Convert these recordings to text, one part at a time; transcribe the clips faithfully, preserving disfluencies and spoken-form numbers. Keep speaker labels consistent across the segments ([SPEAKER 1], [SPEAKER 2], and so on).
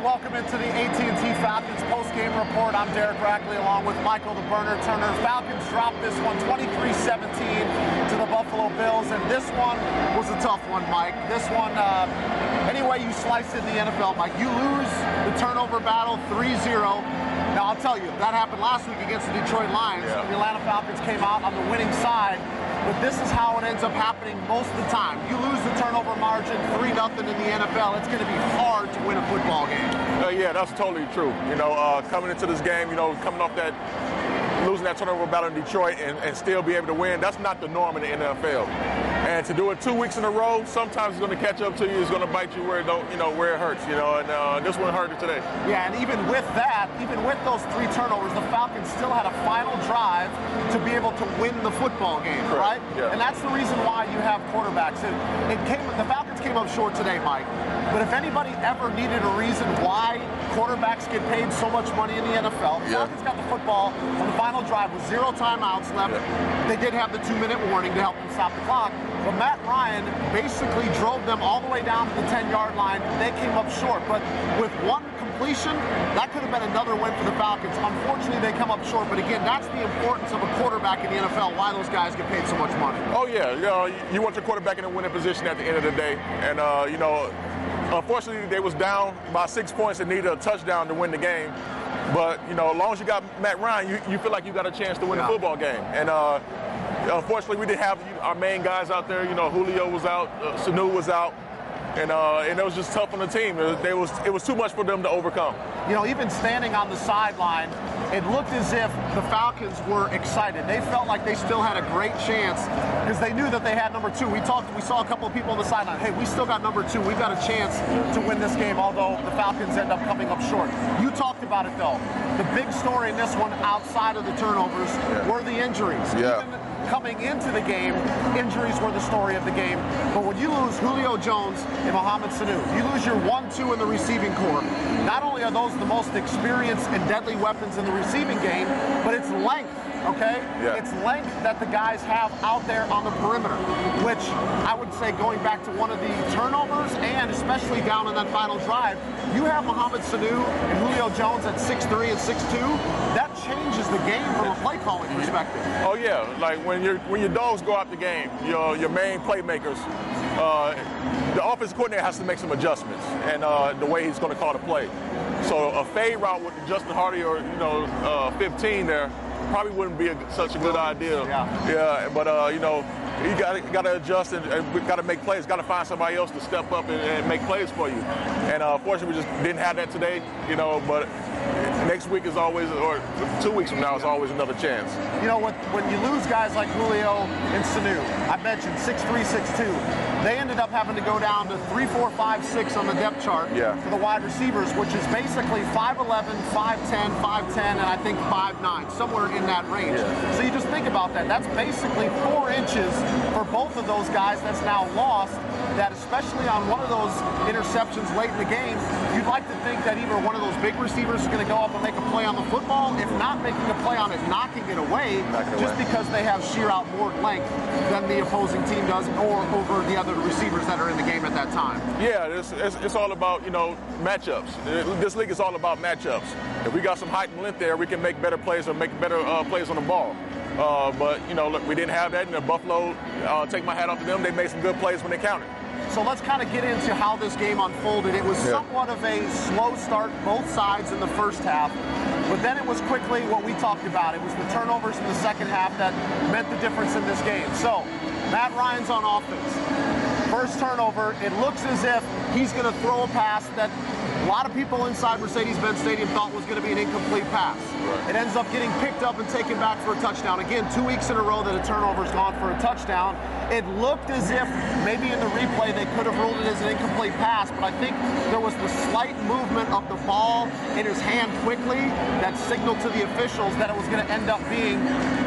[SPEAKER 1] welcome into the A T and T Falcons post-game report. I'm Derek Rackley along with Michael the Burner Turner. Falcons dropped this one twenty-three seventeen to the Buffalo Bills, and this one was a tough one, Mike. This one, uh, any way you slice it in the N F L, Mike, you lose the turnover battle three zero. Now, I'll tell you, that happened last week against the Detroit Lions.
[SPEAKER 2] Yeah.
[SPEAKER 1] The Atlanta Falcons came out on the winning side. But this is how it ends up happening most of the time. You lose the turnover margin three nothing in the N F L, it's going to be hard to win a football game.
[SPEAKER 2] Uh, yeah, that's totally true. You know, uh, coming into this game, you know, coming off that, losing that turnover battle in Detroit and, and still be able to win, that's not the norm in the N F L. And to do it two weeks in a row, sometimes it's going to catch up to you. It's going to bite you where it don't, you know, where it hurts. You know, and uh, this one hurt today.
[SPEAKER 1] Yeah, and even with that, even with those three turnovers, the Falcons still had a final drive to be able to win the football game,
[SPEAKER 2] Correct.
[SPEAKER 1] right?
[SPEAKER 2] Yeah.
[SPEAKER 1] And that's the reason why you have quarterbacks. It, it came, the Falcons came up short today, Mike. But if anybody ever needed a reason why quarterbacks get paid so much money in the N F L, the
[SPEAKER 2] Yeah.
[SPEAKER 1] Falcons got the football on the final drive with zero timeouts left.
[SPEAKER 2] Yeah.
[SPEAKER 1] They did have the two-minute warning to help them stop the clock. But Matt Ryan basically drove them all the way down to the ten-yard line. They came up short. But with one completion, that could have been another win for the Falcons. Unfortunately, they come up short. But again, that's the importance of a quarterback in the N F L, why those guys get paid so much money.
[SPEAKER 2] Oh, yeah. You know, you want your quarterback in a winning position at the end of the day. And, uh, you know, unfortunately, they was down by six points and needed a touchdown to win the game. But, you know, as long as you got Matt Ryan, you, you feel like you got a chance to win
[SPEAKER 1] Yeah.
[SPEAKER 2] the football game. And, uh, unfortunately, we didn't have our main guys out there. You know, Julio was out, uh, Sanu was out, and uh, and it was just tough on the team. It, they was it was too much for them to overcome.
[SPEAKER 1] You know, even standing on the sideline, it looked as if the Falcons were excited. They felt like they still had a great chance because they knew that they had number two. We talked, we saw a couple of people on the sideline. Hey, we still got number two. We've got a chance to win this game, although the Falcons end up coming up short. You talked about it, though. The big story in this one, outside of the turnovers,
[SPEAKER 2] Yeah.
[SPEAKER 1] were the injuries.
[SPEAKER 2] Yeah.
[SPEAKER 1] Even coming into the game, injuries were the story of the game. But when you lose Julio Jones and Mohamed Sanu, you lose your one two in the receiving corps. Not only are those the most experienced and deadly weapons in the receiving game, but it's length, okay?
[SPEAKER 2] Yeah.
[SPEAKER 1] It's length that the guys have out there on the perimeter, which I would say going back to one of the turnovers and especially down in that final drive, you have Mohamed Sanu and Julio Jones at six three and six two. That changes the game from a play calling perspective.
[SPEAKER 2] Oh yeah, like when your when your dogs go out the game, your your main playmakers, uh, the offensive coordinator has to make some adjustments and uh, the way he's going to call the play. So a fade route with Justin Hardy or you know uh, fifteen there probably wouldn't be a, such a good idea.
[SPEAKER 1] Yeah.
[SPEAKER 2] Yeah, but uh, you know you got got to adjust and, and we got to make plays. Got to find somebody else to step up and, and make plays for you. And uh, fortunately, we just didn't have that today. You know, but next week is always, or two weeks from now is always another chance.
[SPEAKER 1] You know, when, when you lose guys like Julio and Sanu, I mentioned six three, six two, they ended up having to go down to three four, five six on the depth chart
[SPEAKER 2] Yeah.
[SPEAKER 1] for the wide receivers, which is basically five eleven, five ten, five ten, and I think five nine, somewhere in that range.
[SPEAKER 2] Yeah.
[SPEAKER 1] So you just think about that. That's basically four inches for both of those guys that's now lost. That especially on one of those interceptions late in the game, you'd like to think that either one of those big receivers is going to go up and make a play on the football, if not making a play on it, knocking it away,
[SPEAKER 2] Knock it
[SPEAKER 1] just
[SPEAKER 2] away.
[SPEAKER 1] because they have sheer outboard length than the opposing team does, or over the other receivers that are in the game at that time.
[SPEAKER 2] Yeah, it's, it's, it's all about, you know, matchups. This league is all about matchups. If we got some height and length there, we can make better plays or make better uh, plays on the ball. Uh, but, you know, look, we didn't have that, and the Buffalo, uh, take my hat off to them, they made some good plays when they counted.
[SPEAKER 1] So let's kind of get into how this game unfolded. It was
[SPEAKER 2] Yeah.
[SPEAKER 1] somewhat of a slow start, both sides in the first half, but then it was quickly what we talked about. It was the turnovers in the second half that meant the difference in this game. So Matt Ryan's on offense. First turnover, it looks as if he's going to throw a pass that a lot of people inside Mercedes-Benz Stadium thought was going to be an incomplete pass.
[SPEAKER 2] Right.
[SPEAKER 1] It ends up getting picked up and taken back for a touchdown. Again, two weeks in a row that a turnover's gone for a touchdown. It looked as if maybe in the replay they could have ruled it as an incomplete pass, but I think there was the slight movement of the ball in his hand quickly that signaled to the officials that it was going to end up being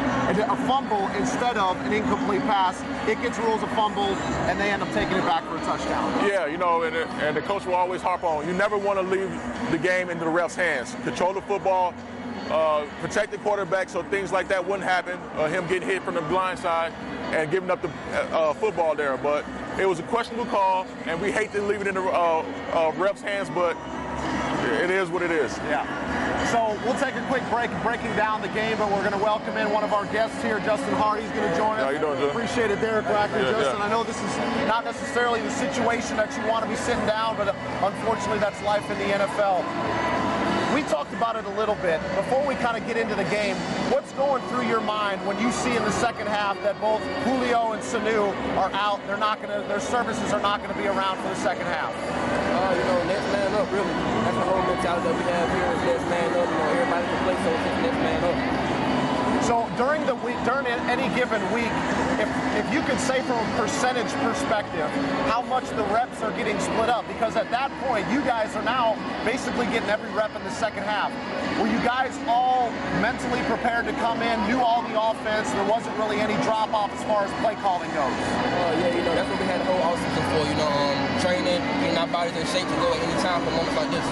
[SPEAKER 1] a fumble instead of an incomplete pass. It gets rules a fumble, and they end up taking it back for a touchdown.
[SPEAKER 2] Yeah, you know, and, and the coach will always harp on, you never want to leave the game into the ref's hands. Control the football, uh, protect the quarterback so things like that wouldn't happen, uh, him getting hit from the blind side and giving up the uh, football there. But it was a questionable call, and we hate to leave it in the uh, uh, ref's hands, but it is what it is.
[SPEAKER 1] Yeah. So we'll take a quick break breaking down the game, but we're going to welcome in one of our guests here. Justin Hardy's going to join us.
[SPEAKER 2] How you doing, Joe?
[SPEAKER 1] Appreciate it, Derek Racker.
[SPEAKER 2] Yeah,
[SPEAKER 1] Justin,
[SPEAKER 2] yeah.
[SPEAKER 1] I know this is not necessarily the situation that you want to be sitting down, but unfortunately that's life in the N F L. We talked about it a little bit. Before we kind of get into the game, what's going through your mind when you see in the second half that both Julio and Sanu are out? They're not going to, their services are not going to be around for the second half.
[SPEAKER 3] Uh, you know, next man up, really. That's the whole mentality that we have here is next man up. You know, everybody can play, so it's just next man up.
[SPEAKER 1] So during the week, during any given week, if, if you could say from a percentage perspective, how much the reps are getting split up, because at that point, you guys are now basically getting every rep in the second half. Were you guys all mentally prepared to come in, knew all the offense, there wasn't really any drop-off as far as play calling goes?
[SPEAKER 3] Uh, yeah, you know, that's what we had the whole offseason for, you know, um, training, getting our bodies in shape to go at any time for moments like this.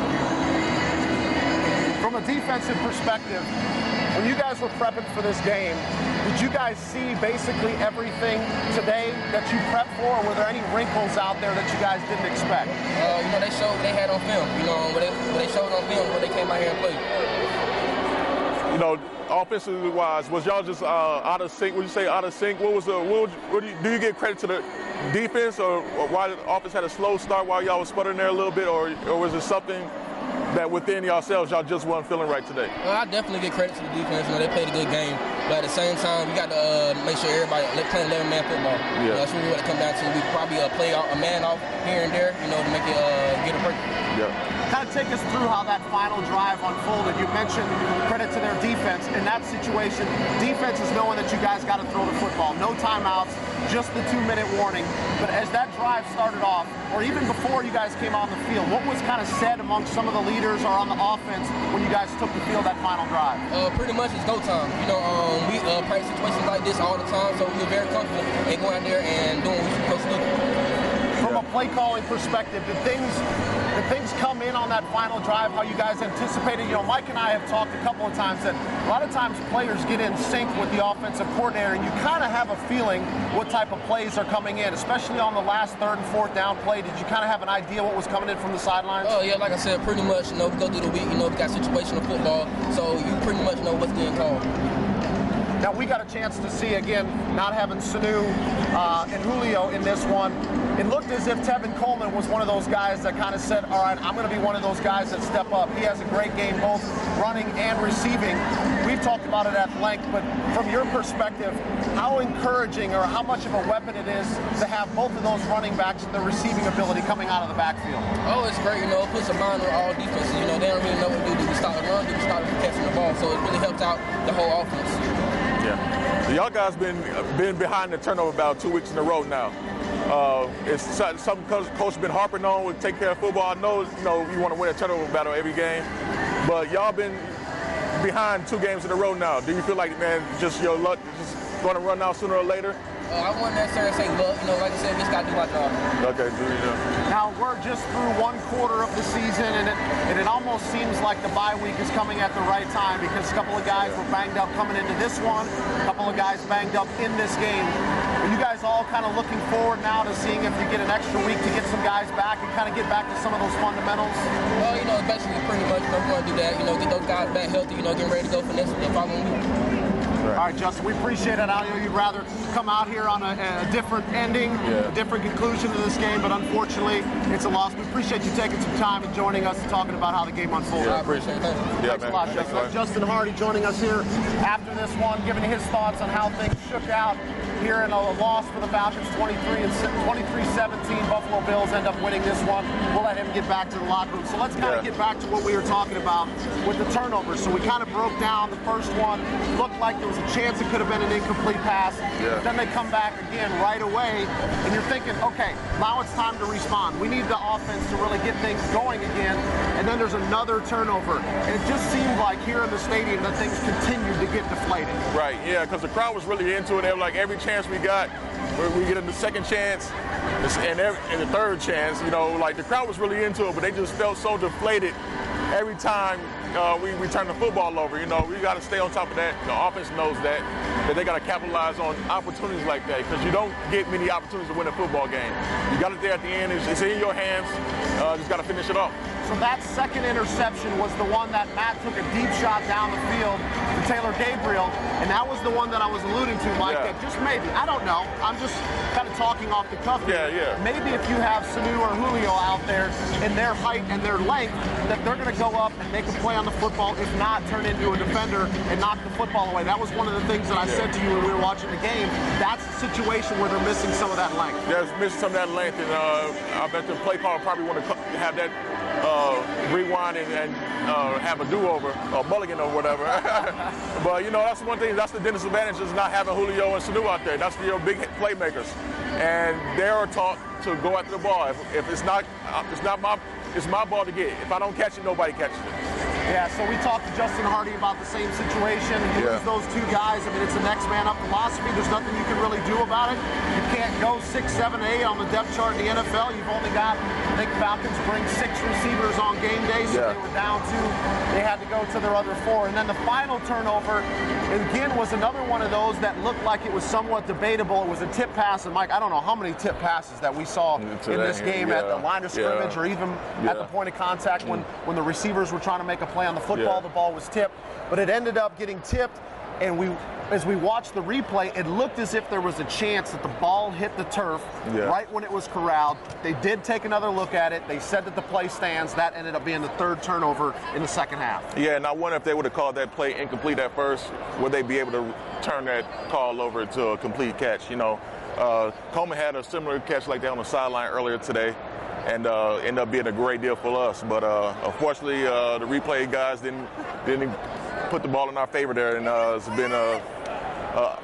[SPEAKER 1] From a defensive perspective, when you guys were prepping for this game, did you guys see basically everything today that you prepped for, or were there any wrinkles out there that you guys didn't expect?
[SPEAKER 3] Uh, you know, they showed what they had on film. You know, what they, what they showed on film, what they came out here and played.
[SPEAKER 2] You know, offensively wise, was y'all just uh, out of sync? Would you say out of sync? What was the? What, would you, what do, you, do you give credit to the defense, or, or why the offense had a slow start while y'all was sputtering there a little bit, or, or was it something that within yourselves y'all just wasn't feeling right today?
[SPEAKER 3] Well, I definitely give credit to the defense. You know, they played a good game, but at the same time, we got to uh, make sure everybody playing eleven-man football.
[SPEAKER 2] Yeah.
[SPEAKER 3] You know, that's really what it comes down to. We probably uh, play a man off here and there, you know, to make it uh, get a break.
[SPEAKER 2] Yeah.
[SPEAKER 1] Kind of take us through how that final drive unfolded. You mentioned credit to their defense. In that situation, defense is knowing that you guys got to throw the football. No timeouts, just the two-minute warning. But as that drive started off, or even before you guys came on the field, what was kind of said amongst some of the leaders or on the offense when you guys took the field that final drive?
[SPEAKER 3] Uh, pretty much it's go time. You know, um, we uh, practice situations like this all the time, so we're very confident in going out there and doing what we're supposed to do.
[SPEAKER 1] From a play calling perspective, did things did things come in on that final drive how you guys anticipated? You know, Mike and I have talked a couple of times that a lot of times players get in sync with the offensive coordinator, and you kind of have a feeling what type of plays are coming in, especially on the last third and fourth down play. Did you kind of have an idea what was coming in from the sidelines?
[SPEAKER 3] Oh, yeah, like I said, pretty much, you know, we go through the week, you know, we got situational football, so you pretty much know what's getting called.
[SPEAKER 1] Now, we got a chance to see, again, not having Sanu uh, and Julio in this one. It looked as if Tevin Coleman was one of those guys that kind of said, all right, I'm going to be one of those guys that step up. He has a great game, both running and receiving. We've talked about it at length, but from your perspective, how encouraging or how much of a weapon it is to have both of those running backs and the receiving ability coming out of the backfield?
[SPEAKER 3] Oh, it's great. You know, it puts a bind on all defenses. You know, they don't really know what to do. Do we start the run? Do we start catching the ball? So it really helps out the whole offense.
[SPEAKER 2] Yeah. So y'all guys been been behind the turnover battle two weeks in a row now. Uh, it's something coach, coach been harping on with take care of football. I know, you know, you want to win a turnover battle every game, but y'all been behind two games in a row now. Do you feel like, man, just your luck just going to run out sooner or later?
[SPEAKER 3] Uh, I wouldn't necessarily say luck. You know, like I said, we just got to do our job.
[SPEAKER 2] Okay, do you know?
[SPEAKER 1] Now, we're just through one quarter of the season, and it, and it almost seems like the bye week is coming at the right time because a couple of guys were banged up coming into this one, a couple of guys banged up in this game. Are you guys all kind of looking forward now to seeing if you get an extra week to get some guys back and kind of get back to some of those fundamentals?
[SPEAKER 3] Well, you know, basically pretty much, you know, we're going to do that. You know, get those guys back healthy, you know, getting ready to go for next the following week.
[SPEAKER 1] All right, Justin, we appreciate it. I know you'd rather come out here on a, a different ending,
[SPEAKER 2] yeah.
[SPEAKER 1] a different conclusion to this game, but unfortunately, it's a loss. We appreciate you taking some time and joining us and talking about how the game unfolded.
[SPEAKER 2] Yeah, I appreciate it. Yeah,
[SPEAKER 1] Thanks
[SPEAKER 2] man.
[SPEAKER 1] a lot,
[SPEAKER 2] Thanks,
[SPEAKER 1] Justin. Justin Hardy joining us here after this one, giving his thoughts on how things shook out here in a loss for the Falcons, twenty-three seventeen. Buffalo Bills end up winning this one. We'll let him get back to the locker room. So let's kind of
[SPEAKER 2] yeah.
[SPEAKER 1] get back to what we were talking about with the turnovers. So we kind of broke down the first one. Looked like there was a chance it could have been an incomplete pass.
[SPEAKER 2] Yeah.
[SPEAKER 1] Then they come back again right away, and you're thinking, okay, now it's time to respond. We need the offense to really get things going again. And then there's another turnover. And it just seemed like here in the stadium that things continued to get deflated.
[SPEAKER 2] Right, yeah, because the crowd was really into it. They were like, every chance we got, we get a second chance and, every, and the third chance, you know, like the crowd was really into it, but they just felt so deflated every time uh, we, we turn the football over, you know, we got to stay on top of that. The offense knows that, that they got to capitalize on opportunities like that because you don't get many opportunities to win a football game. You got it there at the end. It's, it's in your hands. Uh, just got to finish it off.
[SPEAKER 1] So that second interception was the one that Matt took a deep shot down the field to Taylor Gabriel, and that was the one that I was alluding to, Mike,
[SPEAKER 2] Yeah.
[SPEAKER 1] that just maybe, I don't know, I'm just kind of talking off the cuff here.
[SPEAKER 2] Yeah, yeah.
[SPEAKER 1] Maybe if you have Sanu or Julio out there in their height and their length, that they're going to go up and make a play on the football, if not turn into a defender and knock the football away. That was one of the things that I
[SPEAKER 2] Yeah.
[SPEAKER 1] said to you when we were watching the game. That's a situation where they're missing some of that length.
[SPEAKER 2] There's missing some of that length, and uh, I bet the play caller probably want to have that uh, rewind and, and uh, have a do-over, or mulligan or whatever. But, you know, that's one thing. That's the Dennis advantage is not having Julio and Sanu out there. That's your big playmakers. And they are taught to go after the ball. If, if it's not it's not my it's my ball to get. If I don't catch it, nobody catches it.
[SPEAKER 1] Yeah, so we talked to Justin Hardy about the same situation. You
[SPEAKER 2] Yeah.
[SPEAKER 1] lose those two guys. I mean, it's a next man up philosophy. There's nothing you can really do about it. You can't go six, seven, eight on the depth chart in the N F L. You've only got, I think Falcons bring six receivers on game day, so
[SPEAKER 2] Yeah.
[SPEAKER 1] they were down two. They had to go to their other four. And then the final turnover, again, was another one of those that looked like it was somewhat debatable. It was a tip pass, and Mike, I don't know how many tip passes that we saw
[SPEAKER 2] To
[SPEAKER 1] in
[SPEAKER 2] that,
[SPEAKER 1] this game at the
[SPEAKER 2] yeah.
[SPEAKER 1] line of scrimmage
[SPEAKER 2] Yeah.
[SPEAKER 1] or even
[SPEAKER 2] Yeah.
[SPEAKER 1] at the point of contact when, when the receivers were trying to make a play on the football.
[SPEAKER 2] Yeah.
[SPEAKER 1] The ball was tipped, but it ended up getting tipped, and we, as we watched the replay, it looked as if there was a chance that the ball hit the turf
[SPEAKER 2] Yeah.
[SPEAKER 1] right when it was corralled. They did take another look at it. They said that the play stands. That ended up being the third turnover in the second half.
[SPEAKER 2] Yeah, and I wonder if they would have called that play incomplete at first, would they be able to turn that call over to a complete catch? You know, uh, Coleman had a similar catch like that on the sideline earlier today, and uh, ended up being a great deal for us. But uh, unfortunately, uh, the replay guys didn't didn't put the ball in our favor there, and uh, it's been a, a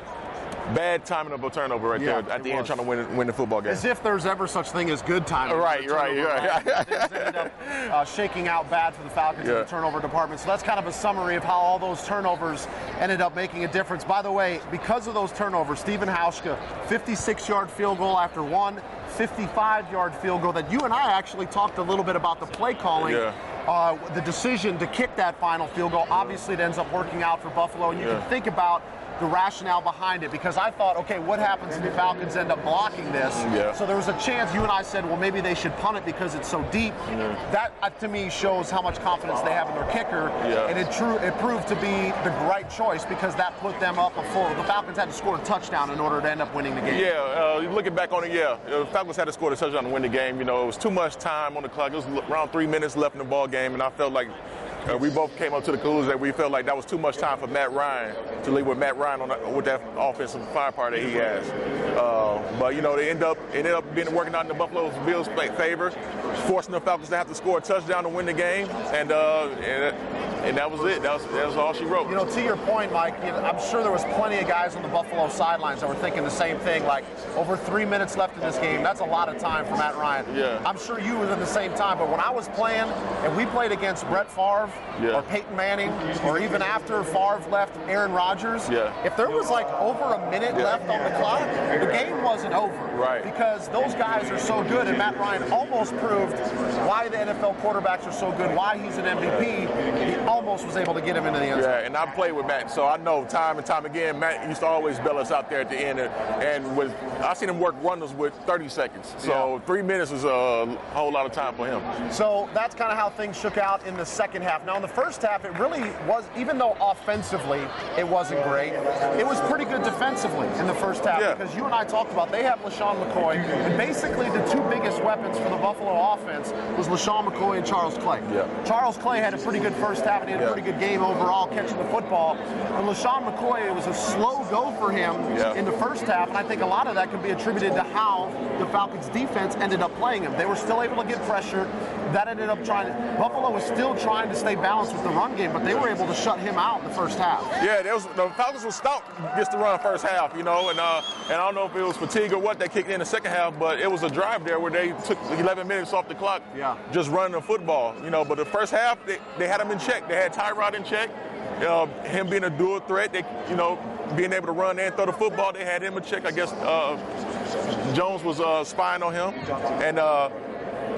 [SPEAKER 2] bad timing of a turnover right
[SPEAKER 1] Yeah,
[SPEAKER 2] there at
[SPEAKER 1] it
[SPEAKER 2] the end,
[SPEAKER 1] was.
[SPEAKER 2] trying to win win the football game.
[SPEAKER 1] As if there's ever such thing as good timing.
[SPEAKER 2] Right,
[SPEAKER 1] in the
[SPEAKER 2] right,
[SPEAKER 1] turnover,
[SPEAKER 2] right.
[SPEAKER 1] Things ended up uh, shaking out bad for the Falcons in
[SPEAKER 2] Yeah.
[SPEAKER 1] the turnover department. So that's kind of a summary of how all those turnovers ended up making a difference. By the way, because of those turnovers, Stephen Hauschka, fifty-six-yard field goal after one, fifty-five-yard field goal that you and I actually talked a little bit about the play calling.
[SPEAKER 2] Yeah.
[SPEAKER 1] Uh, the decision to kick that final field goal. Obviously, it ends up working out for Buffalo, and you
[SPEAKER 2] Yeah.
[SPEAKER 1] can think about the rationale behind it, because I thought, okay, what happens if the Falcons end up blocking this?
[SPEAKER 2] Yeah.
[SPEAKER 1] So there was a chance. You and I said, well, maybe they should punt it because it's so deep.
[SPEAKER 2] Yeah.
[SPEAKER 1] That uh, to me shows how much confidence they have in their kicker,
[SPEAKER 2] Yeah.
[SPEAKER 1] and it true it proved to be the right choice because that put them up before the Falcons had to score a touchdown in order to end up winning the game.
[SPEAKER 2] Yeah, uh, looking back on it, yeah, the Falcons had to score a touchdown to win the game. You know, it was too much time on the clock. It was around three minutes left in the ball game, and I felt like uh, we both came up to the conclusion that we felt like that was too much time for Matt Ryan to leave with Matt Ryan on the, with that offensive firepower that he has. Uh, but you know, they end up it ended up being working out in the Buffalo Bills' favor, forcing the Falcons to have to score a touchdown to win the game, and uh, and, and that was it. That was, that was all she wrote.
[SPEAKER 1] You know, to your point, Mike, you know, I'm sure there was plenty of guys on the Buffalo sidelines that were thinking the same thing. Like, over three minutes left in this game, that's a lot of time for Matt Ryan.
[SPEAKER 2] Yeah.
[SPEAKER 1] I'm sure you was in the same time, but when I was playing and we played against Brett Favre
[SPEAKER 2] Yeah.
[SPEAKER 1] or Peyton Manning, or even after Favre left Aaron Rodgers,
[SPEAKER 2] Yeah.
[SPEAKER 1] if there was like over a minute
[SPEAKER 2] Yeah.
[SPEAKER 1] left on the clock, the game wasn't over.
[SPEAKER 2] Right.
[SPEAKER 1] Because those guys are so good, and Matt Ryan almost proved why the N F L quarterbacks are so good, why he's an M V P. He almost was able to get him into the end zone.
[SPEAKER 2] Yeah, and I played with Matt, so I know time and time again, Matt used to always bail us out there at the end, and, and with I seen him work wonders with thirty seconds. So
[SPEAKER 1] Yeah.
[SPEAKER 2] three minutes is a whole lot of time for him.
[SPEAKER 1] So that's kind of how things shook out in the second half. Now, in the first half, it really was, even though offensively it wasn't great, it was pretty good defensively in the first half,
[SPEAKER 2] Yeah.
[SPEAKER 1] because you and I talked about they have LaShawn McCoy, and basically the two biggest weapons for the Buffalo offense was LaShawn McCoy and Charles Clay.
[SPEAKER 2] Yeah.
[SPEAKER 1] Charles Clay had a pretty good first half, and he had a
[SPEAKER 2] Yeah.
[SPEAKER 1] pretty good game overall catching the football. And LaShawn McCoy, it was a slow go for him
[SPEAKER 2] Yeah.
[SPEAKER 1] in the first half, and I think a lot of that could be attributed to how the Falcons defense ended up playing him. They were still able to get pressure. That ended up trying to, Buffalo was still trying to stay balanced with the run game, but they were able to shut him out in the first half.
[SPEAKER 2] Yeah, there was, the Falcons were stout just to run first half, you know, and uh, and I don't know if it was fatigue or what they kicked in the second half, but it was a drive there where they took eleven minutes off the clock,
[SPEAKER 1] Yeah.
[SPEAKER 2] just running the football, you know. But the first half, they, they had him in check. They had Tyrod in check. Uh, him being a dual threat, they, you know, being able to run and throw the football, they had him in check. I guess uh, Jones was uh, spying on him, and. Uh,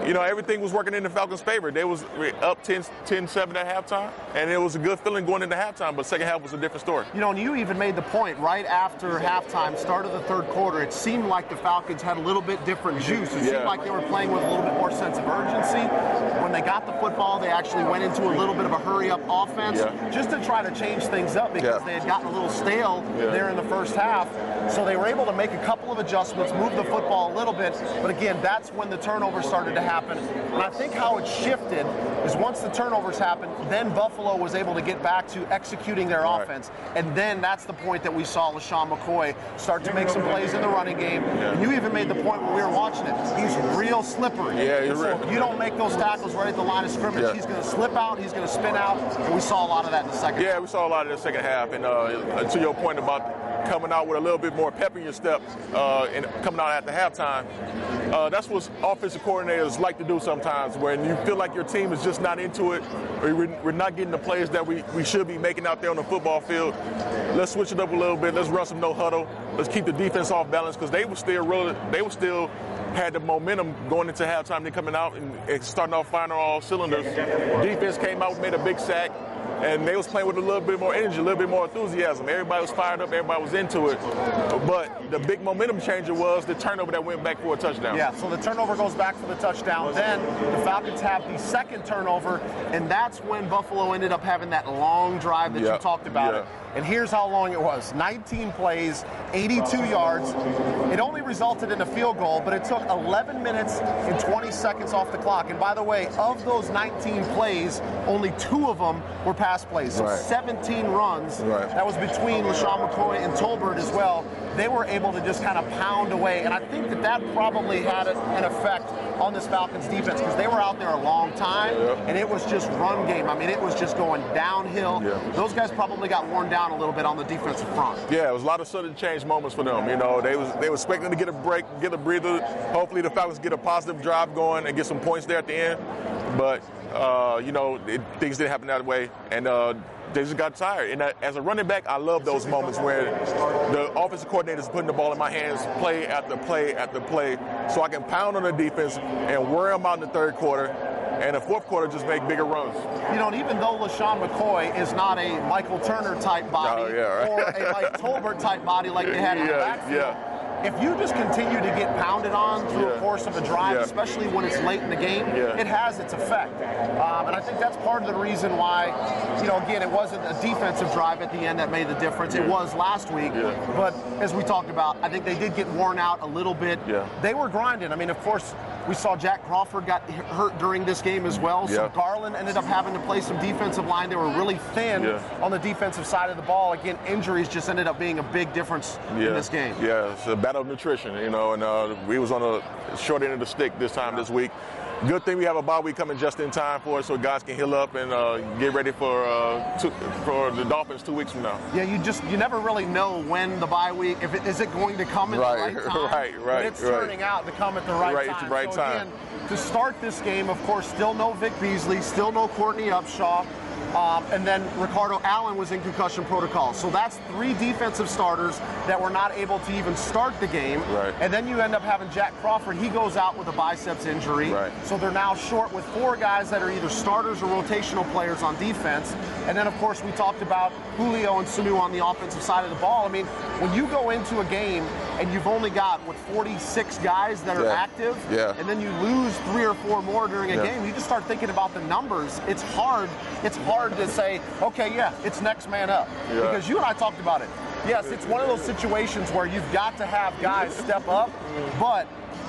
[SPEAKER 2] you know, everything was working in the Falcons' favor. They was up ten seven at halftime, and it was a good feeling going into halftime, but second half was a different story.
[SPEAKER 1] You know, and you even made the point right after halftime, start of the third quarter, it seemed like the Falcons had a little bit different juice. It
[SPEAKER 2] yeah.
[SPEAKER 1] seemed like they were playing with a little bit more sense of urgency. When they got the football, they actually went into a little bit of a hurry-up offense
[SPEAKER 2] yeah.
[SPEAKER 1] just to try to change things up because
[SPEAKER 2] yeah.
[SPEAKER 1] they had gotten a little stale
[SPEAKER 2] yeah.
[SPEAKER 1] there in the first half. So they were able to make a couple of adjustments, move the football a little bit, but again, that's when the turnovers started to happen. And I think how it shifted is once the turnovers happened, then Buffalo was able to get back to executing their
[SPEAKER 2] right.
[SPEAKER 1] offense. And then that's the point that we saw LeSean McCoy start to make some plays in the running game.
[SPEAKER 2] Yeah.
[SPEAKER 1] And you even made the point when we were watching it. He's real slippery.
[SPEAKER 2] Yeah, he's
[SPEAKER 1] so
[SPEAKER 2] real.
[SPEAKER 1] if you don't make those tackles right at the line of scrimmage,
[SPEAKER 2] yeah.
[SPEAKER 1] he's going to slip out, he's going to spin out. And we saw a lot of that in the second
[SPEAKER 2] Yeah,
[SPEAKER 1] half.
[SPEAKER 2] we saw a lot of the second half. And uh, to your point about coming out with a little bit more pep in your step uh, and coming out at the halftime, uh, that's what offensive coordinators like to do sometimes when you feel like your team is just not into it or we're not getting the plays that we, we should be making out there on the football field. Let's switch it up a little bit. Let's run some no huddle. Let's keep the defense off balance because they were still really, they were still had the momentum going into halftime. They're coming out and starting off firing on all cylinders. Defense came out, made a big sack. And they was playing with a little bit more energy, a little bit more enthusiasm. Everybody was fired up. Everybody was into it. But the big momentum changer was the turnover that went back for a touchdown.
[SPEAKER 1] Yeah, so the turnover goes back for the touchdown. Then the Falcons have the second turnover, and that's when Buffalo ended up having that long drive that
[SPEAKER 2] yeah.
[SPEAKER 1] you talked about.
[SPEAKER 2] Yeah.
[SPEAKER 1] It. And here's how long it was. nineteen plays, eighty-two yards. It only resulted in a field goal, but it took eleven minutes and twenty seconds off the clock. And by the way, of those nineteen plays, only two of them were pass plays. So
[SPEAKER 2] right.
[SPEAKER 1] seventeen runs.
[SPEAKER 2] Right.
[SPEAKER 1] That was between LeSean McCoy and Tolbert as well. They were able to just kind of pound away. And I think that that probably had an effect on this Falcons defense because they were out there a long time,
[SPEAKER 2] yep.
[SPEAKER 1] and it was just run game. I mean, it was just going downhill.
[SPEAKER 2] Yeah.
[SPEAKER 1] Those guys probably got worn down a little bit on the defensive front.
[SPEAKER 2] Yeah, it was a lot of sudden change moments for them. You know, they was they were expecting to get a break, get a breather. Hopefully the Falcons get a positive drive going and get some points there at the end. But, uh, you know, it, things didn't happen that way. And uh, they just got tired. And uh, as a running back, I love those moments where the offensive coordinator is putting the ball in my hands, play after play after play, so I can pound on the defense and wear them out in the third quarter. And the fourth quarter just make bigger runs.
[SPEAKER 1] You know, and even though LeSean McCoy is not a Michael Turner type body
[SPEAKER 2] oh, yeah, right.
[SPEAKER 1] or a Mike Tolbert type body like they had in
[SPEAKER 2] yeah,
[SPEAKER 1] the backfield,
[SPEAKER 2] yeah.
[SPEAKER 1] if you just continue to get pounded on through
[SPEAKER 2] yeah.
[SPEAKER 1] a course of a drive,
[SPEAKER 2] yeah.
[SPEAKER 1] especially when it's late in the game,
[SPEAKER 2] yeah.
[SPEAKER 1] it has its effect. Um, and I think that's part of the reason why, you know, again, it wasn't a defensive drive at the end that made the difference.
[SPEAKER 2] Yeah.
[SPEAKER 1] It was last week.
[SPEAKER 2] Yeah.
[SPEAKER 1] But as we talked about, I think they did get worn out a little bit.
[SPEAKER 2] Yeah.
[SPEAKER 1] They were grinding. I mean, of course, we saw Jack Crawford got hurt during this game as well. So
[SPEAKER 2] yeah.
[SPEAKER 1] Garland ended up having to play some defensive line. They were really thin
[SPEAKER 2] yeah.
[SPEAKER 1] on the defensive side of the ball. Again, injuries just ended up being a big difference
[SPEAKER 2] yeah.
[SPEAKER 1] in this game.
[SPEAKER 2] Yeah, it's a battle of nutrition, you know, and uh, we was on the short end of the stick this time this week. Good thing we have a bye week coming just in time for us so guys can heal up and uh, get ready for uh, two, for the Dolphins two weeks from now.
[SPEAKER 1] Yeah, you just you never really know when the bye week, if it, is it going to come at
[SPEAKER 2] right,
[SPEAKER 1] the right time?
[SPEAKER 2] Right, right,
[SPEAKER 1] But it's
[SPEAKER 2] right.
[SPEAKER 1] turning out to come at the right,
[SPEAKER 2] right
[SPEAKER 1] time.
[SPEAKER 2] Right
[SPEAKER 1] so
[SPEAKER 2] time.
[SPEAKER 1] Again, to start this game, of course, still no Vic Beasley, still no Courtney Upshaw. Um, and then Ricardo Allen was in concussion protocol. So that's three defensive starters that were not able to even start the game.
[SPEAKER 2] Right.
[SPEAKER 1] And then you end up having Jack Crawford. He goes out with a biceps injury.
[SPEAKER 2] Right.
[SPEAKER 1] So they're now short with four guys that are either starters or rotational players on defense. And then, of course, we talked about Julio and Sanu on the offensive side of the ball. I mean, when you go into a game and you've only got, what, forty-six guys that are
[SPEAKER 2] yeah.
[SPEAKER 1] active,
[SPEAKER 2] yeah.
[SPEAKER 1] and then you lose three or four more during a
[SPEAKER 2] yeah.
[SPEAKER 1] game, you just start thinking about the numbers. It's hard. It's hard to say, okay, yeah, it's next man up.
[SPEAKER 2] Yeah.
[SPEAKER 1] Because you and I talked about it. Yes, it's one of those situations where you've got to have guys step up, but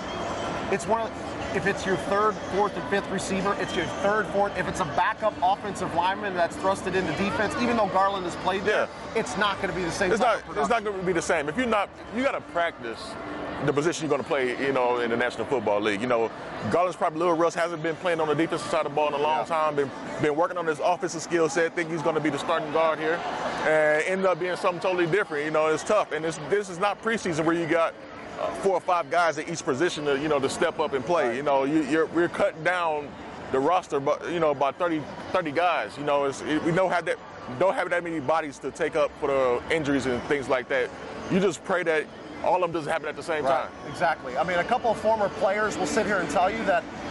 [SPEAKER 1] it's one of the, if it's your third, fourth, and fifth receiver, it's your third, fourth. If it's a backup offensive lineman that's thrusted into defense, even though Garland has played there,
[SPEAKER 2] yeah.
[SPEAKER 1] it's not going to be the same.
[SPEAKER 2] It's
[SPEAKER 1] type
[SPEAKER 2] not.
[SPEAKER 1] of
[SPEAKER 2] It's not going to be the same. If you're not, you got to practice the position you're going to play, you know, in the National Football League. You know, Garland's probably little Russ hasn't been playing on the defensive side of the ball in a long yeah. time. Been been working on his offensive skill set. Think he's going to be the starting guard here, and end up being something totally different. You know, it's tough, and it's, this is not preseason where you got uh, four or five guys at each position to, you know, to step up and play. Right. You know, you, you're we're cutting down the roster, but you know, by thirty, thirty guys. You know, it's, it, we don't have that don't have that many bodies to take up for the injuries and things like that. You just pray that all of them doesn't happen at the same
[SPEAKER 1] right.
[SPEAKER 2] time.
[SPEAKER 1] Exactly. I mean, a couple of former players will sit here and tell you that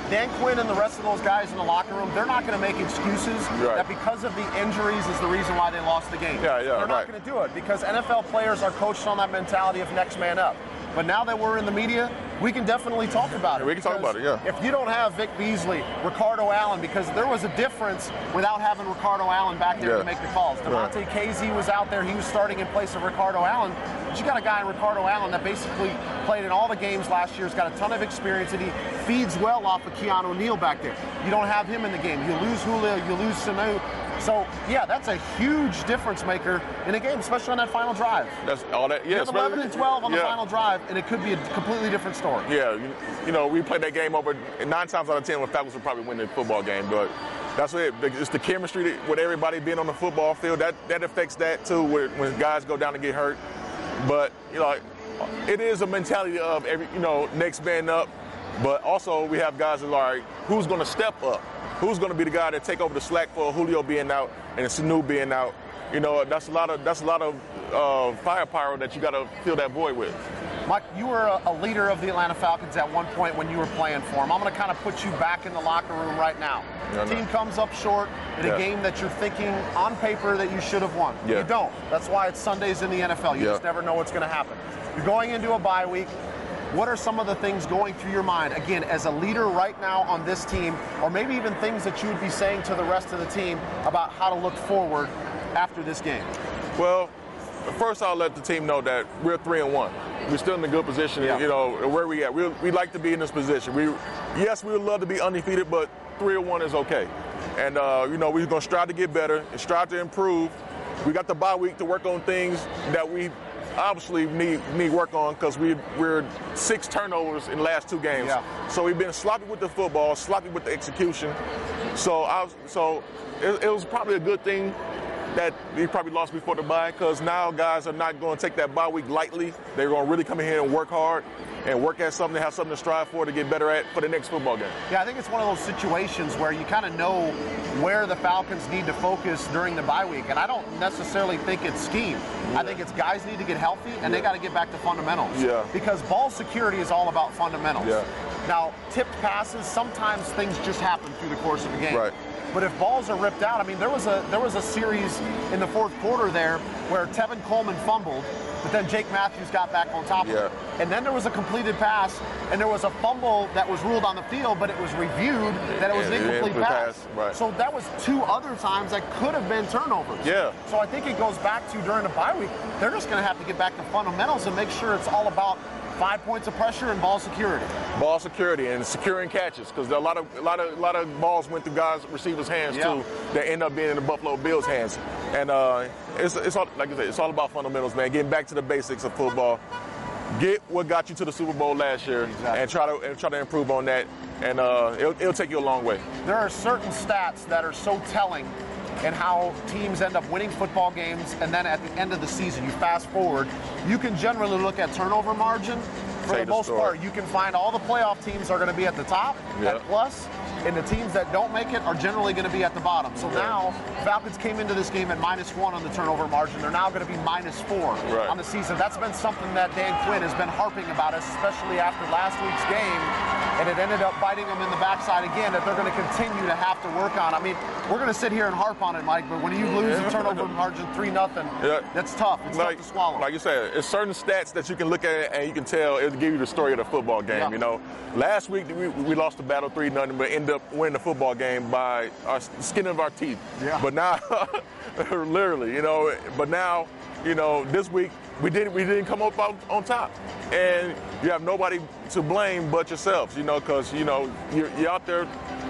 [SPEAKER 1] Dan Quinn and the rest of those guys in the locker room, they're not going to make excuses
[SPEAKER 2] right.
[SPEAKER 1] that because of the injuries is the reason why they lost the game.
[SPEAKER 2] Yeah, yeah,
[SPEAKER 1] they're not
[SPEAKER 2] right.
[SPEAKER 1] going to do it because N F L players are coached on that mentality of next man up. But now that we're in the media, we can definitely talk about it.
[SPEAKER 2] We can talk about it, yeah.
[SPEAKER 1] If you don't have Vic Beasley, Ricardo Allen, because there was a difference without having Ricardo Allen back there
[SPEAKER 2] yeah.
[SPEAKER 1] to make the calls. Devontae
[SPEAKER 2] right.
[SPEAKER 1] Casey was out there. He was starting in place of Ricardo Allen. But you got a guy in Ricardo Allen that basically played in all the games last year. He's got a ton of experience, and he feeds well off of Keanu Neal back there. You don't have him in the game. You lose Julio, you lose Sanu. So, yeah, that's a huge difference maker in a game, especially on that final drive.
[SPEAKER 2] That's all that, yeah.
[SPEAKER 1] You have eleven and twelve on
[SPEAKER 2] yeah.
[SPEAKER 1] the final drive, and it could be a completely different story.
[SPEAKER 2] Yeah, you, you know, we played that game over nine times out of ten when Falcons would probably win the football game, but that's what it, it's the chemistry with everybody being on the football field. That that affects that, too, when, when guys go down and get hurt. But, you know, it is a mentality of, every you know, next man up, but also we have guys that are like, who's going to step up? Who's going to be the guy that take over the slack for Julio being out and Sanu being out? You know, that's a lot of that's a lot of uh, firepower that you got to fill that void with.
[SPEAKER 1] Mike, you were a, a leader of the Atlanta Falcons at one point when you were playing for them. I'm going to kind of put you back in the locker room right now.
[SPEAKER 2] Yeah,
[SPEAKER 1] the team comes up short in
[SPEAKER 2] yeah.
[SPEAKER 1] a game that you're thinking on paper that you should have won.
[SPEAKER 2] Yeah.
[SPEAKER 1] You don't. That's why it's Sundays in the N F L. You
[SPEAKER 2] yeah.
[SPEAKER 1] just never know what's going to happen. You're going into a bye week. What are some of the things going through your mind, again, as a leader right now on this team, or maybe even things that you would be saying to the rest of the team about how to look forward after this game?
[SPEAKER 2] Well, first I'll let the team know that we're three and one. We're still in a good position,
[SPEAKER 1] yeah.
[SPEAKER 2] you know, where we at. We we like to be in this position. We, yes, we would love to be undefeated, but three and one is okay. And uh, you know, we're gonna strive to get better and strive to improve. We got the bye week to work on things that we obviously need need work on because we we're six turnovers in the last two games.
[SPEAKER 1] Yeah.
[SPEAKER 2] So we've been sloppy with the football, sloppy with the execution. So I was, so it, it was probably a good thing that we probably lost before the bye because now guys are not going to take that bye week lightly. They're going to really come in here and work hard and work at something, have something to strive for to get better at for the next football game.
[SPEAKER 1] Yeah, I think it's one of those situations where you kind of know where the Falcons need to focus during the bye week, and I don't necessarily think it's scheme. Yeah. I think it's guys need to get healthy, and yeah. they got to get back to fundamentals.
[SPEAKER 2] Yeah.
[SPEAKER 1] Because ball security is all about fundamentals.
[SPEAKER 2] Yeah.
[SPEAKER 1] Now, tipped passes, sometimes things just happen through the course of the game.
[SPEAKER 2] Right.
[SPEAKER 1] But if balls are ripped out, I mean, there was a there was a series in the fourth quarter there where Tevin Coleman fumbled, but then Jake Matthews got back on top
[SPEAKER 2] yeah.
[SPEAKER 1] of it. And then there was a completed pass, and there was a fumble that was ruled on the field, but it was reviewed that it was
[SPEAKER 2] yeah,
[SPEAKER 1] an incomplete
[SPEAKER 2] yeah,
[SPEAKER 1] pass.
[SPEAKER 2] pass. Right.
[SPEAKER 1] So that was two other times that could have been turnovers.
[SPEAKER 2] Yeah.
[SPEAKER 1] So I think it goes back to during the bye week, they're just going to have to get back to fundamentals and make sure it's all about five points of pressure and ball security.
[SPEAKER 2] Ball security and securing catches because a lot of a lot of a lot of balls went through guys receivers' hands
[SPEAKER 1] yeah.
[SPEAKER 2] too that end up being in the Buffalo Bills' hands. And uh, it's it's all, like I said, it's all about fundamentals, man. Getting back to the basics of football. Get what got you to the Super Bowl last year,
[SPEAKER 1] exactly.
[SPEAKER 2] and try to and try to improve on that. And uh, it'll, it'll take you a long way.
[SPEAKER 1] There are certain stats that are so telling in how teams end up winning football games, and then at the end of the season, you fast forward, you can generally look at turnover margin. For the most part, you can find all the playoff teams are going to be at the top,
[SPEAKER 2] yeah.
[SPEAKER 1] at plus, and the teams that don't make it are generally going to be at the bottom. So
[SPEAKER 2] yeah.
[SPEAKER 1] now, Falcons came into this game at minus one on the turnover margin. They're now going to be minus four
[SPEAKER 2] right.
[SPEAKER 1] on the season. That's been something that Dan Quinn has been harping about, especially after last week's game, and it ended up biting them in the backside again, that they're going to continue to have to work on. I mean, we're going to sit here and harp on it, Mike, but when you lose the turnover margin three nothing, yeah. that's tough. It's
[SPEAKER 2] like,
[SPEAKER 1] tough to swallow.
[SPEAKER 2] Like you said, it's certain stats that you can look at and you can tell it'll give you the story of the football game.
[SPEAKER 1] Yeah.
[SPEAKER 2] You know, last week we, we lost the battle three nothing, but ended up winning the football game by our skin of our teeth.
[SPEAKER 1] Yeah.
[SPEAKER 2] But now, literally, you know, but now, you know, this week we didn't we didn't come up on, on top, and you have nobody to blame but yourselves. You know, because you know you're, you're out there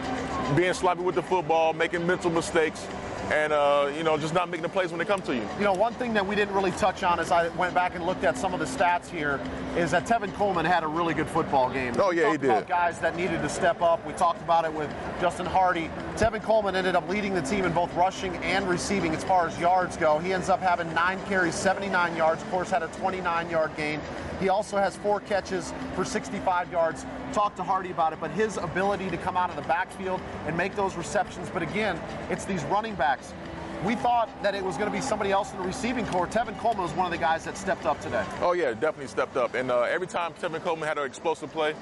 [SPEAKER 2] being sloppy with the football, making mental mistakes. And, uh, you know, just not making the plays when they come to you.
[SPEAKER 1] You know, one thing that we didn't really touch on as I went back and looked at some of the stats here is that Tevin Coleman had a really good football game.
[SPEAKER 2] Oh, yeah,
[SPEAKER 1] we
[SPEAKER 2] he did.
[SPEAKER 1] About guys that needed to step up. We talked about it with Justin Hardy. Tevin Coleman ended up leading the team in both rushing and receiving as far as yards go. He ends up having nine carries, seventy-nine yards. Of course, had a twenty-nine yard gain. He also has four catches for sixty-five yards. Talked to Hardy about it, but his ability to come out of the backfield and make those receptions. But again, it's these running backs. We thought that it was going to be somebody else in the receiving corps. Tevin Coleman was one of the guys that stepped up today.
[SPEAKER 2] Oh, yeah, definitely stepped up. And uh, every time Tevin Coleman had an explosive play,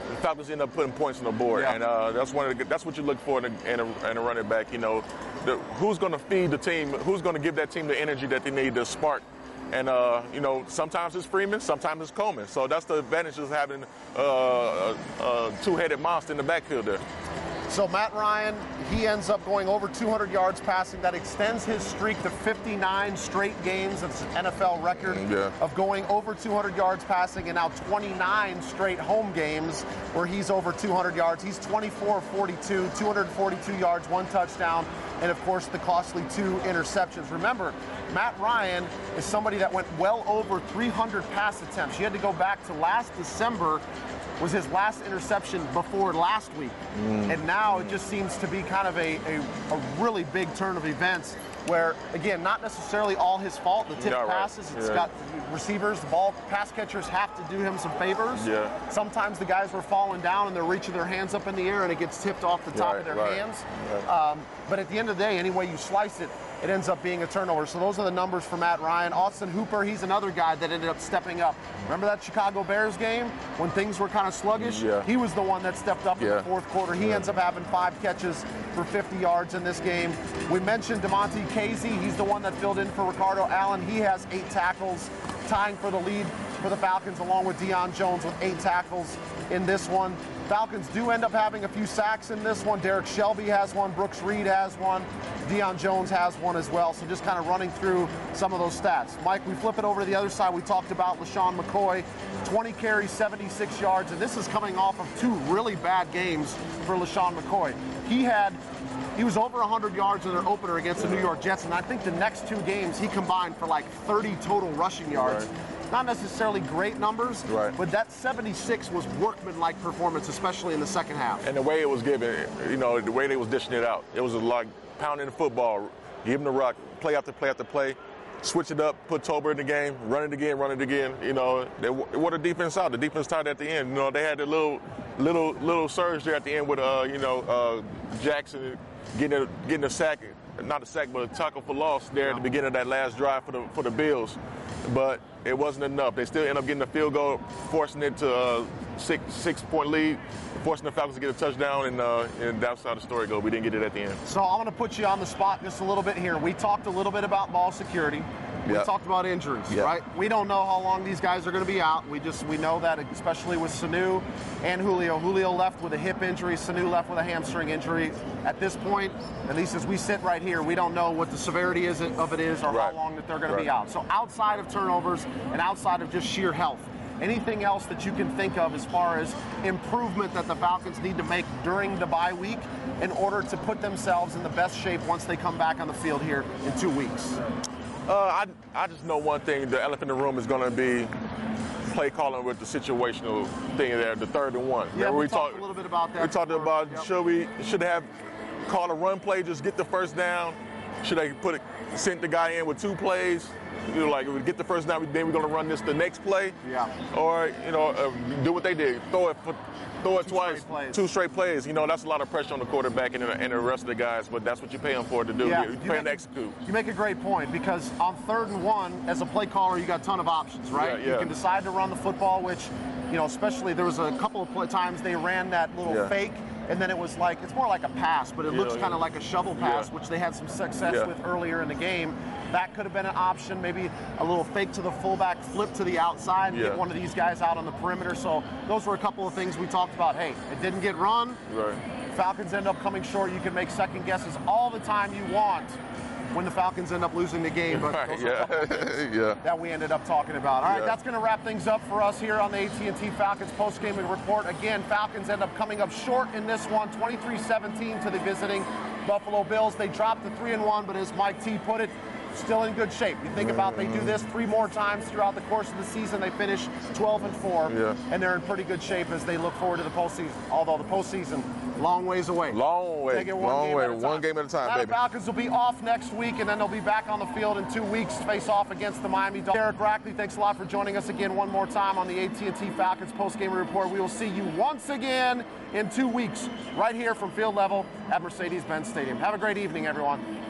[SPEAKER 2] the Falcons end up putting points on the board,
[SPEAKER 1] Yeah.
[SPEAKER 2] and uh, that's one of the, that's what you look for in a, in a, in a running back. You know, the, who's going to feed the team? Who's going to give that team the energy that they need to spark? And uh, you know, sometimes it's Freeman, sometimes it's Coleman. So that's the advantage of having uh, a, a two-headed monster in the backfield there.
[SPEAKER 1] So Matt Ryan, he ends up going over two hundred yards passing. That extends his streak to fifty-nine straight games. It's an N F L record
[SPEAKER 2] Yeah.
[SPEAKER 1] of going over two hundred yards passing, and now twenty-nine straight home games where he's over two hundred yards. He's twenty-four of forty-two, two hundred forty-two yards, one touchdown, and of course the costly two interceptions. Remember, Matt Ryan is somebody that went well over three hundred pass attempts. You had to go back to last December was his last interception before last week. Mm. And now it just seems to be kind of a, a, a really big turn of events where, again, not necessarily all his fault. The tip
[SPEAKER 2] Not
[SPEAKER 1] passes,
[SPEAKER 2] right.
[SPEAKER 1] it's
[SPEAKER 2] yeah.
[SPEAKER 1] got receivers, the ball, pass catchers have to do him some favors.
[SPEAKER 2] Yeah.
[SPEAKER 1] Sometimes the guys were falling down and they're reaching their hands up in the air and it gets tipped off the top
[SPEAKER 2] Right,
[SPEAKER 1] of their
[SPEAKER 2] right.
[SPEAKER 1] hands.
[SPEAKER 2] Right.
[SPEAKER 1] Um, but at the end of the day, any way you slice it, it ends up being a turnover. So those are the numbers for Matt Ryan. Austin Hooper, he's another guy that ended up stepping up. Remember that Chicago Bears game when things were kind of sluggish?
[SPEAKER 2] Yeah.
[SPEAKER 1] He was the one that stepped up in
[SPEAKER 2] Yeah.
[SPEAKER 1] the fourth quarter. He
[SPEAKER 2] Yeah.
[SPEAKER 1] ends up having five catches for fifty yards in this game. We mentioned DeMonte Casey. He's the one that filled in for Ricardo Allen. He has eight tackles, tying for the lead for the Falcons, along with Deion Jones with eight tackles in this one. Falcons do end up having a few sacks in this one. Derek Shelby has one. Brooks Reed has one. Deion Jones has one as well. So just kind of running through some of those stats. Mike, we flip it over to the other side. We talked about LaShawn McCoy, twenty carries, seventy-six yards, and this is coming off of two really bad games for LaShawn McCoy. He had He was over one hundred yards in their opener against the New York Jets, and I think the next two games he combined for like thirty total rushing yards.
[SPEAKER 2] Right.
[SPEAKER 1] Not necessarily great numbers,
[SPEAKER 2] Right.
[SPEAKER 1] but that seventy-six was workman-like performance, especially in the second half.
[SPEAKER 2] And the way it was given, you know, the way they was dishing it out, it was like pounding the football, give him the rock, play after play after play, switch it up, put Tober in the game, run it again, run it again. You know, they wore the defense out. The defense tied at the end. You know, they had a little, little, little surge there at the end with, uh, you know, uh, Jackson getting a, getting a sack, not a sack, but a tackle for loss there at the beginning of that last drive for the for the Bills. But it wasn't enough. They still end up getting a field goal, forcing it to a six six point lead, forcing the Falcons to get a touchdown, and uh, and that's how the story goes. We didn't get it at the end.
[SPEAKER 1] So I'm going to put you on the spot just a little bit here. We talked a little bit about ball security. We
[SPEAKER 2] Yep.
[SPEAKER 1] talked about injuries,
[SPEAKER 2] Yep.
[SPEAKER 1] right? We don't know how long these guys are going to be out. We just we know that, especially with Sanu and Julio. Julio left with a hip injury. Sanu left with a hamstring injury. At this point, at least as we sit right here, we don't know what the severity is of it is or
[SPEAKER 2] Right.
[SPEAKER 1] how long that they're going to be
[SPEAKER 2] Right.
[SPEAKER 1] out. So outside of turnovers and outside of just sheer health, anything else that you can think of as far as improvement that the Falcons need to make during the bye week in order to put themselves in the best shape once they come back on the field here in two weeks?
[SPEAKER 2] Uh, I, I just know one thing. The elephant in the room is going to be play calling with the situational thing there, the third and one.
[SPEAKER 1] Yeah,
[SPEAKER 2] Remember
[SPEAKER 1] we, talked a little bit about that.
[SPEAKER 2] We talked
[SPEAKER 1] before.
[SPEAKER 2] about
[SPEAKER 1] Yep.
[SPEAKER 2] should we should have called a run play, just get the first down? Should they put it, send the guy in with two plays? You know, like we get the first down, then we're going to run this the next play.
[SPEAKER 1] Yeah.
[SPEAKER 2] Or you know, uh, do what they did, throw it, for, throw it
[SPEAKER 1] Two
[SPEAKER 2] twice,
[SPEAKER 1] straight plays.
[SPEAKER 2] two straight plays. You know, that's a lot of pressure on the quarterback and the, and the rest of the guys. But that's what you pay them for to do.
[SPEAKER 1] Yeah,
[SPEAKER 2] You
[SPEAKER 1] you
[SPEAKER 2] pay them to
[SPEAKER 1] make-
[SPEAKER 2] execute.
[SPEAKER 1] You make a great point because on third and one, as a play caller, you got a ton of options, right?
[SPEAKER 2] Yeah,
[SPEAKER 1] You
[SPEAKER 2] yeah.
[SPEAKER 1] can decide to run the football, which, you know, especially there was a couple of play times they ran that little
[SPEAKER 2] Yeah.
[SPEAKER 1] fake, and then it was like, it's more like a pass, but it
[SPEAKER 2] Yeah,
[SPEAKER 1] looks
[SPEAKER 2] yeah.
[SPEAKER 1] kind of like a shovel pass,
[SPEAKER 2] Yeah.
[SPEAKER 1] which they had some success
[SPEAKER 2] Yeah.
[SPEAKER 1] with earlier in the game. That could have been an option, maybe a little fake to the fullback, flip to the outside, and
[SPEAKER 2] Yeah.
[SPEAKER 1] get one of these guys out on the perimeter. So those were a couple of things we talked about. Hey, it didn't get run.
[SPEAKER 2] Right.
[SPEAKER 1] Falcons end up coming short. You can make second guesses all the time you want when the Falcons end up losing the game. But
[SPEAKER 2] Right,
[SPEAKER 1] those are a couple of
[SPEAKER 2] yeah, yeah.
[SPEAKER 1] that we ended up talking about. All right,
[SPEAKER 2] Yeah.
[SPEAKER 1] that's going to wrap things up for us here on the A T and T Falcons postgame report. Again, Falcons end up coming up short in this one, twenty-three seventeen to the visiting Buffalo Bills. They dropped to three and one, but as Mike T put it, still in good shape. You think about they do this three more times throughout the course of the season, they finish twelve and four,
[SPEAKER 2] Yeah.
[SPEAKER 1] and they're in pretty good shape as they look forward to the postseason. Although the postseason, long ways away.
[SPEAKER 2] Long way,
[SPEAKER 1] Take it one
[SPEAKER 2] long
[SPEAKER 1] game
[SPEAKER 2] way,
[SPEAKER 1] at a time.
[SPEAKER 2] one game at a time,
[SPEAKER 1] Atlanta
[SPEAKER 2] baby.
[SPEAKER 1] Falcons will be off next week, and then they'll be back on the field in two weeks to face off against the Miami Dolphins. Derek Rackley, thanks a lot for joining us again one more time on the A T and T Falcons postgame report. We will see you once again in two weeks right here from field level at Mercedes-Benz Stadium. Have a great evening, everyone.